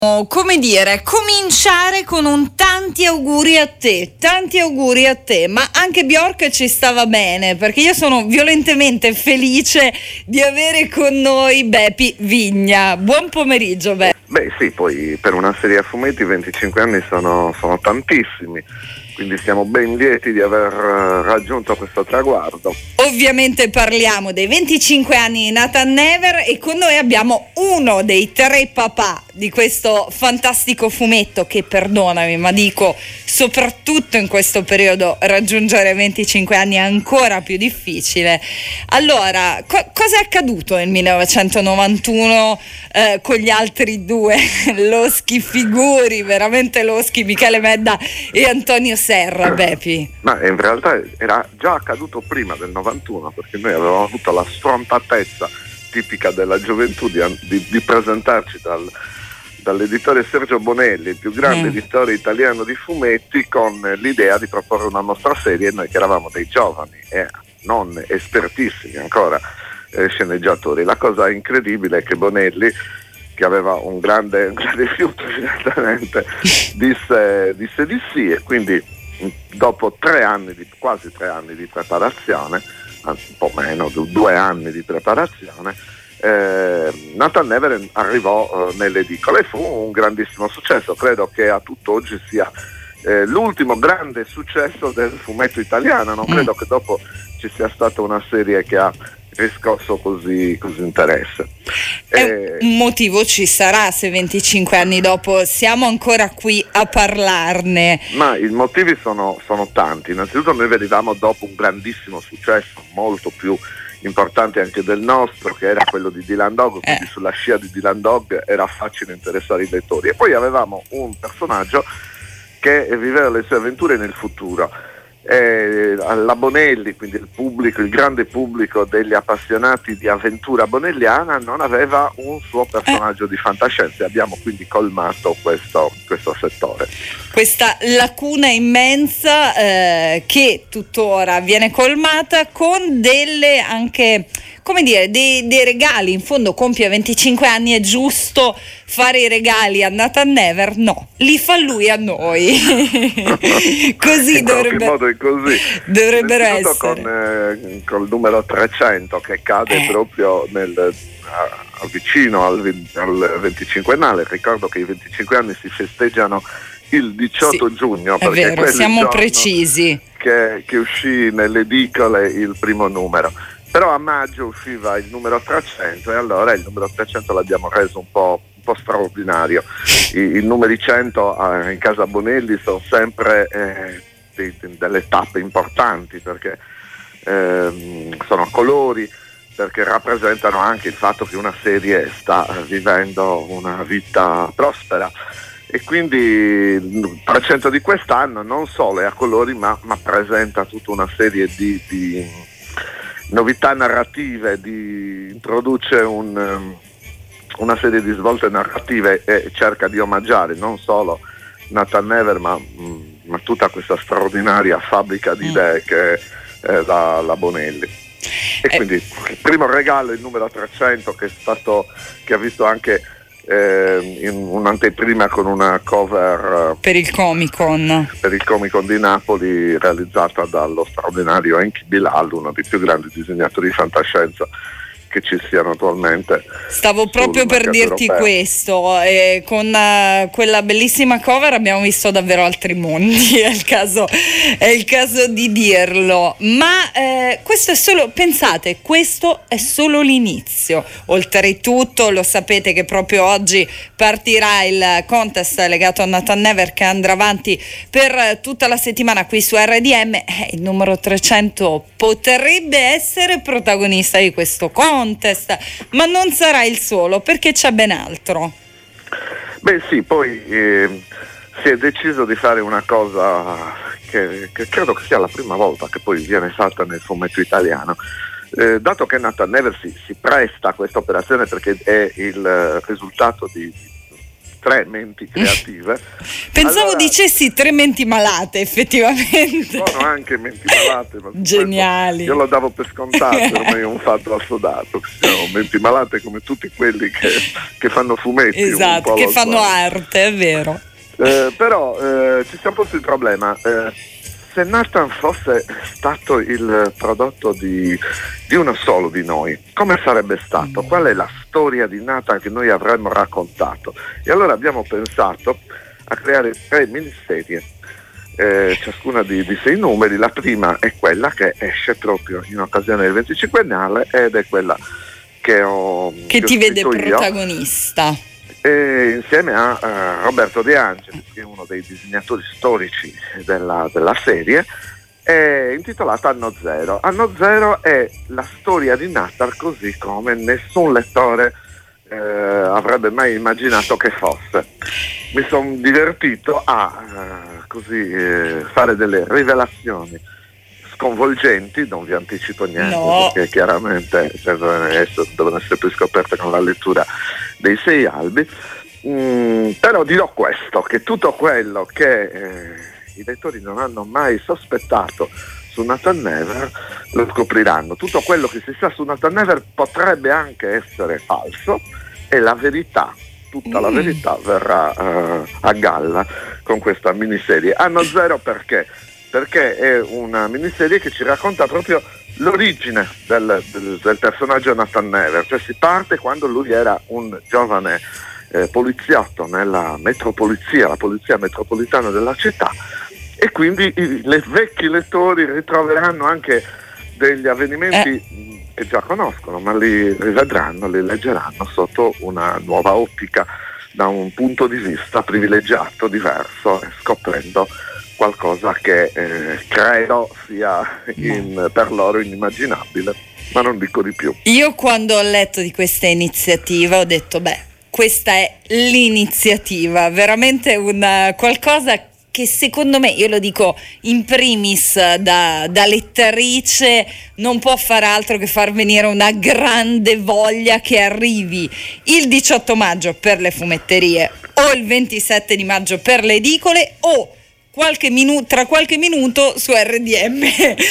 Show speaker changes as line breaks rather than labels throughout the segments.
Come dire, cominciare con un tanti auguri a te, ma anche Bjork ci stava bene, perché io sono violentemente felice di avere con noi Bepi Vigna. Buon pomeriggio, Bepi.
Beh sì, poi per una serie a fumetti 25 anni sono tantissimi, quindi siamo ben lieti di aver raggiunto questo traguardo.
Ovviamente parliamo dei 25 anni di Nathan Never e con noi abbiamo uno dei tre papà di questo fantastico fumetto che, perdonami, ma dico, soprattutto in questo periodo raggiungere 25 anni è ancora più difficile. Allora, cosa è accaduto nel 1991 con gli altri due loschi figuri, veramente loschi, Michele Medda e Antonio Serra, Bepi?
Ma in realtà era già accaduto prima del 91, perché noi avevamo avuto la sfrontatezza tipica della gioventù di presentarci dall'editore Sergio Bonelli, il più grande editore italiano di fumetti, con l'idea di proporre una nostra serie, noi che eravamo dei giovani e non espertissimi ancora sceneggiatori. La cosa incredibile è che Bonelli, che aveva un grande rifiuto evidentemente, disse di sì, e quindi dopo quasi 3 anni di preparazione, anzi un po' meno, 2 anni di preparazione, Nathan Never arrivò nelle edicole e fu un grandissimo successo. Credo che a tutt'oggi sia l'ultimo grande successo del fumetto italiano. Non credo che dopo ci sia stata una serie che ha riscosso così interesse.
Un motivo ci sarà se 25 anni dopo siamo ancora qui a parlarne.
Ma i motivi sono tanti. Innanzitutto noi venivamo dopo un grandissimo successo, molto più importante anche del nostro, che era quello di Dylan Dog, quindi sulla scia di Dylan Dog era facile interessare i lettori. E poi avevamo un personaggio che viveva le sue avventure nel futuro. La Bonelli, quindi il grande pubblico degli appassionati di avventura bonelliana, non aveva un suo personaggio di fantascienza, e abbiamo quindi colmato questo settore.
Questa lacuna immensa che tuttora viene colmata con delle anche, come dire, dei regali. In fondo compie 25 anni, è giusto fare i regali a Nathan Never? No, li fa lui a noi. Così
in qualche modo è così.
Dovrebbero essere.
Col numero 300 che cade proprio vicino al 25ennale. Ricordo che i 25 anni si festeggiano il 18 giugno,
è
perché
vero, siamo precisi,
che uscì nelle edicole il primo numero. Però a maggio usciva il numero 300 e allora il numero 300 l'abbiamo reso un po' straordinario. I numeri 100 in casa Bonelli sono sempre delle tappe importanti, perché sono colori, perché rappresentano anche il fatto che una serie sta vivendo una vita prospera. E quindi il 300 di quest'anno non solo è a colori, ma presenta tutta una serie di novità narrative, introduce una serie di svolte narrative e cerca di omaggiare non solo Nathan Never, ma tutta questa straordinaria fabbrica di idee che è la Bonelli. E quindi il primo regalo è il numero 300, che ha visto anche in un'anteprima con una cover
per il Comic Con
di Napoli, realizzata dallo straordinario Enki Bilal, uno dei più grandi disegnatori di fantascienza che ci siano attualmente.
Stavo proprio per dirti europeo. Questo, con quella bellissima cover abbiamo visto davvero altri mondi, è il caso di dirlo, ma questo è solo, pensate, questo è solo l'inizio. Oltretutto lo sapete che proprio oggi partirà il contest legato a Nathan Never, che andrà avanti per tutta la settimana qui su RDM. Il numero 300 potrebbe essere protagonista di questo contest, ma non sarà il solo, perché c'è ben altro.
Beh sì, poi si è deciso di fare una cosa che credo che sia la prima volta che poi viene fatta nel fumetto italiano. Dato che Nathan Never si presta a questa operazione, perché è il risultato di tre menti creative.
Pensavo dicessi tre menti malate, effettivamente.
Sono anche menti malate, ma
geniali.
Io lo davo per scontato, ormai è un fatto assodato. Siamo menti malate come tutti quelli che fanno fumetti.
Esatto, che fanno arte, è vero.
Però ci siamo posti il problema. Se Nathan fosse stato il prodotto di uno solo di noi, come sarebbe stato? Qual è la storia di Nathan che noi avremmo raccontato? E allora abbiamo pensato a creare 3 miniserie, ciascuna di 6 numeri. La prima è quella che esce proprio in occasione del 25ennale ed è quella che
ti vede protagonista.
Insieme a Roberto De Angelis, che è uno dei disegnatori storici della serie, è intitolata Anno Zero. Anno Zero è la storia di Nathan così come nessun lettore avrebbe mai immaginato che fosse. Mi sono divertito a fare delle rivelazioni sconvolgenti, non vi anticipo niente, perché chiaramente devono essere poi scoperte con la lettura dei 6 albi, però dirò questo, che tutto quello che i lettori non hanno mai sospettato su Nathan Never lo scopriranno. Tutto quello che si sa su Nathan Never potrebbe anche essere falso e la verità, tutta la verità verrà a galla con questa miniserie. Anno Zero perché è una miniserie che ci racconta proprio l'origine del personaggio Nathan Never, cioè si parte quando lui era un giovane poliziotto nella metropolizia, la polizia metropolitana della città, e quindi i vecchi lettori ritroveranno anche degli avvenimenti che già conoscono, ma li rivedranno, li leggeranno sotto una nuova ottica, da un punto di vista privilegiato, diverso, scoprendo qualcosa che credo sia per loro inimmaginabile, ma non dico di più.
Io quando ho letto di questa iniziativa ho detto questa è l'iniziativa, veramente qualcosa che secondo me, io lo dico in primis da lettrice, non può fare altro che far venire una grande voglia che arrivi il 18 maggio per le fumetterie o il 27 di maggio per le edicole o tra qualche minuto su RDM,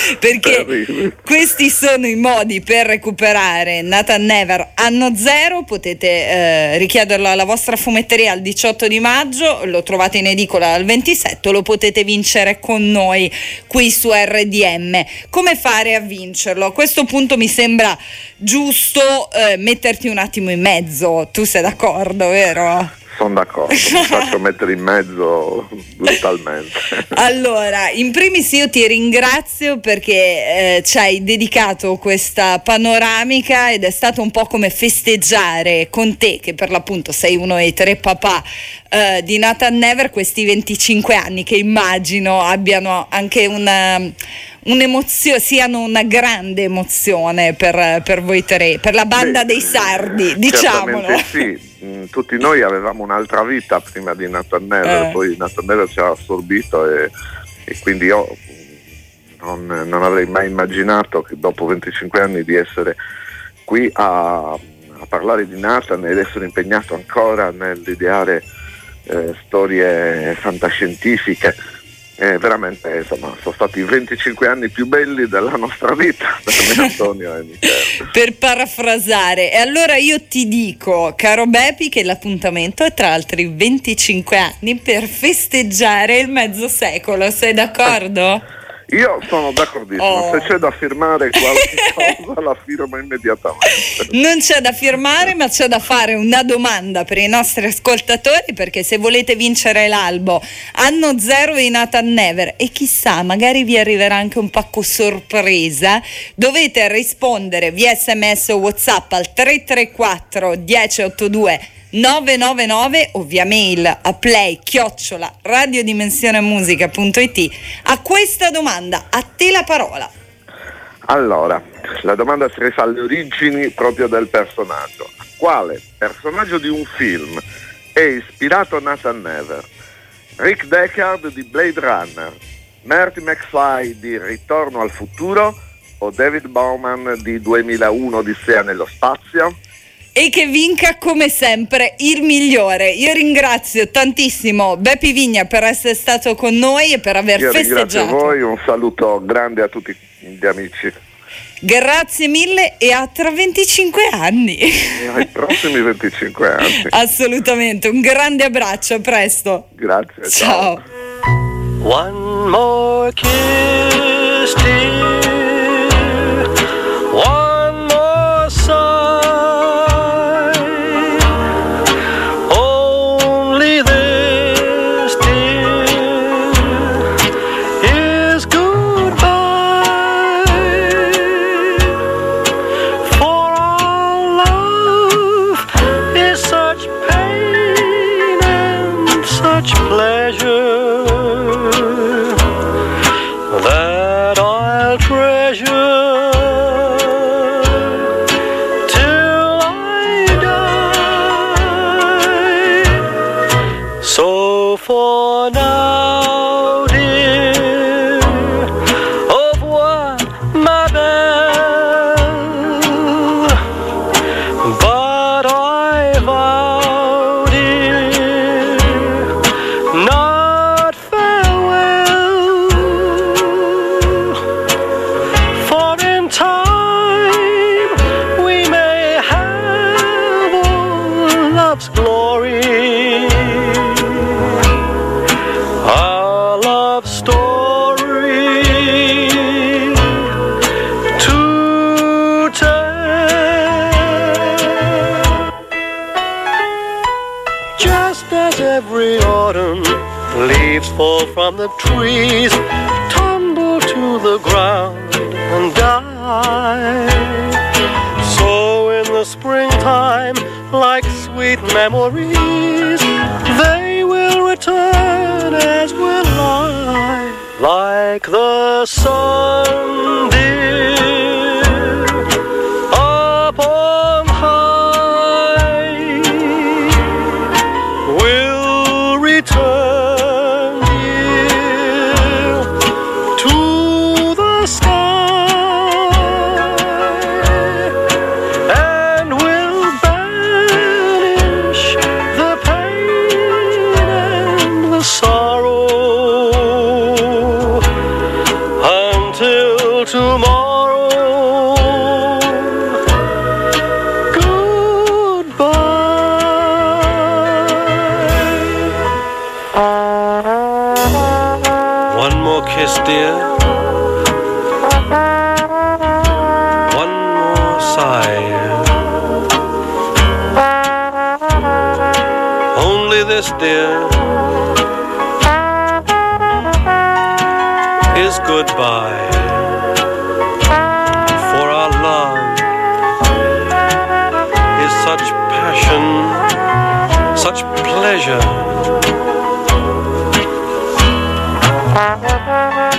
perché questi sono i modi per recuperare Nathan Never Anno Zero. Potete richiederlo alla vostra fumetteria al 18 di maggio, lo trovate in edicola al 27, lo potete vincere con noi qui su RDM. Come fare a vincerlo? A questo punto mi sembra giusto metterti un attimo in mezzo. Tu sei d'accordo, vero?
Sono d'accordo, mi faccio mettere in mezzo brutalmente.
Allora, in primis io ti ringrazio perché ci hai dedicato questa panoramica ed è stato un po' come festeggiare con te, che per l'appunto sei uno dei 3 papà di Nathan Never, questi 25 anni che immagino abbiano anche un'emozione, siano una grande emozione per voi 3, per la banda dei sardi, diciamolo.
Sì, tutti noi avevamo un'altra vita prima di Nathan Never, poi Nathan Never ci ha assorbito e quindi io non avrei mai immaginato che dopo 25 anni di essere qui a parlare di Nathan ed essere impegnato ancora nell'ideare storie fantascientifiche. Veramente, insomma, sono stati i 25 anni più belli della nostra vita per me, Antonio e Michele.
Per parafrasare, e allora io ti dico, caro Bepi, che l'appuntamento è tra altri 25 anni per festeggiare il mezzo secolo, sei d'accordo?
Io sono d'accordissimo, se c'è da firmare qualche cosa la firmo immediatamente.
Non c'è da firmare, ma c'è da fare una domanda per i nostri ascoltatori, perché se volete vincere l'albo Anno Zero di Nathan Never, e chissà, magari vi arriverà anche un pacco sorpresa, dovete rispondere via SMS o WhatsApp al 334 1082 999 o via mail a play@radiodimensionemusica.it a questa domanda. A te la parola.
Allora, la domanda si rifà alle origini proprio del personaggio. Quale personaggio di un film è ispirato a Nathan Never? Rick Deckard di Blade Runner, Marty McFly di Ritorno al futuro o David Bowman di 2001 Odissea nello spazio?
e che vinca come sempre il migliore. Io ringrazio tantissimo Beppi Vigna per essere stato con noi e per aver festeggiato.
Ringrazio voi, un saluto grande a tutti gli amici.
Grazie mille e a tra 25 anni.
Ai prossimi 25 anni.
Assolutamente, un grande abbraccio, a presto.
Grazie,
ciao.
One more kiss, dear. One more sigh. Only this, dear, is goodbye. For our love is such pain and such pleasure that I'll treasure till I die. So for now, dear, au revoir, ma belle. But I vow, dear, not farewell. For in time we may have all love's glory, our love story to tell. Just as every autumn leaves fall from the trees, tumble to the ground and die, so in the springtime, like sweet memories, they will return as will I, like the sun, dear, up on high, will return, dear, to the sky, and will banish the pain and the sorrow until tomorrow. Goodbye. One more kiss, dear. One more sigh. Only this, dear, is goodbye. For our love is such passion, such pleasure.